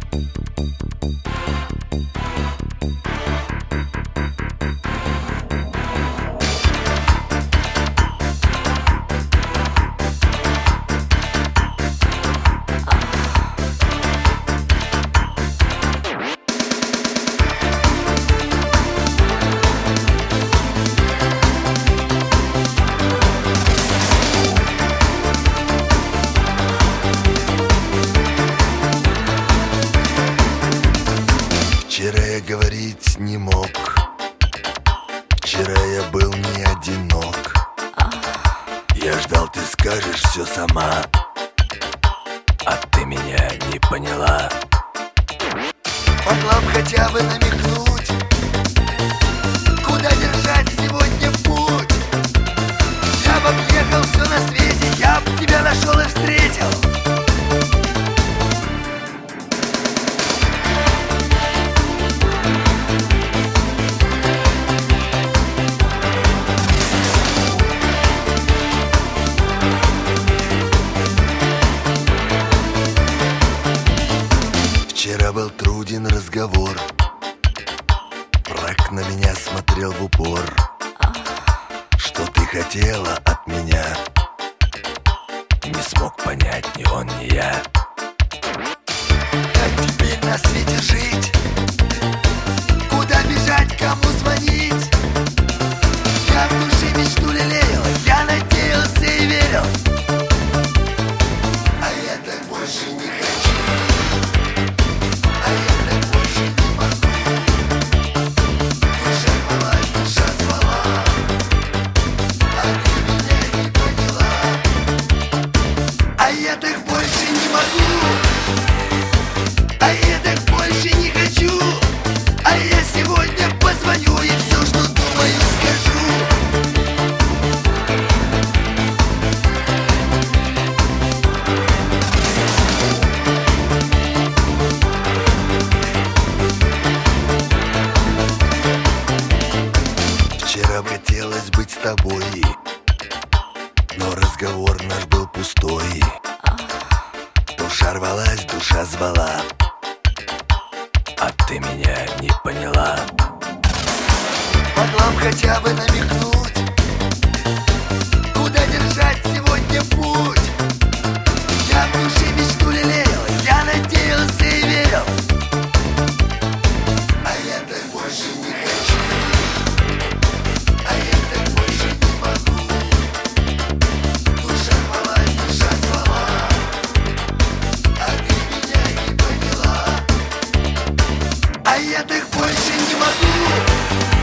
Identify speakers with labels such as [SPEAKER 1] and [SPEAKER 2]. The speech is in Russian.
[SPEAKER 1] Вчера я говорить не мог, вчера я был не одинок. Я ждал, ты скажешь все сама, а ты меня не поняла. Могла б хотя бы намекнуть, куда держать сегодня путь. Я б объехал все на свете, я б тебя нашел и встретил. Вчера был труден разговор, враг на меня смотрел в упор. Что ты хотела от меня, не смог понять ни он, ни я. Как теперь на свете жить? Куда бежать, кому звонить? Я в душе мечту лелеял, я надеялся и верил, а я так больше не хочу. Я так больше не могу, а я так больше не хочу. А я сегодня позвоню и все, что думаю, скажу. Вчера хотелось быть с тобой, но разговор наш был пустой. Душа рвалась, душа звала, а ты меня не поняла. Могла б хотя бы намекнуть, куда держать сегодня путь. Я в душе мечту лелеял, я надеялся и верил, а я так больше не хочу. А я так больше не могу. Душа рвалась, душа звала, а я так больше не могу.